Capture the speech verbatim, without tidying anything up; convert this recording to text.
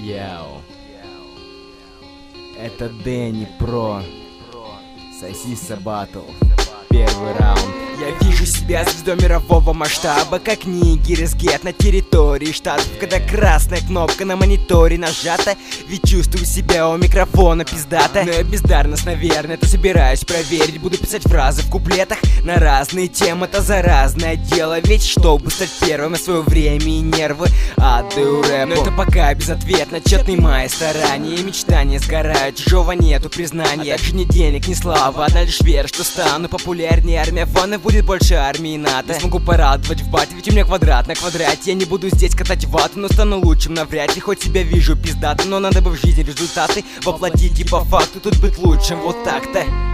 Яу. Это Дэнни Про. Сосиса Баттл. Первый раунд. Я вижу себя звездой мирового масштаба, как Нигерис Гет на территории штатов. Когда красная кнопка на мониторе нажата, ведь чувствую себя у микрофона пиздата. Но я бездарность, наверное, то собираюсь проверить. Буду писать фразы в куплетах на разные темы, это заразное дело. Ведь чтобы стать первым на свое время и нервы отдаю рэпу. Но это пока безответно, тщетные мои старания и мечтания сгорают, чужого нету признания. А также ни денег, ни слава, одна лишь вера, что стану популярнее. Армия фанов будет больше армии НАТО. Я смогу порадовать в бате, ведь у меня квадрат на квадрате. Я не буду здесь катать вату, но стану лучшим навряд ли. Хоть себя вижу пиздато, но надо бы в жизни результаты воплотить. И по факту тут быть лучшим, вот так-то.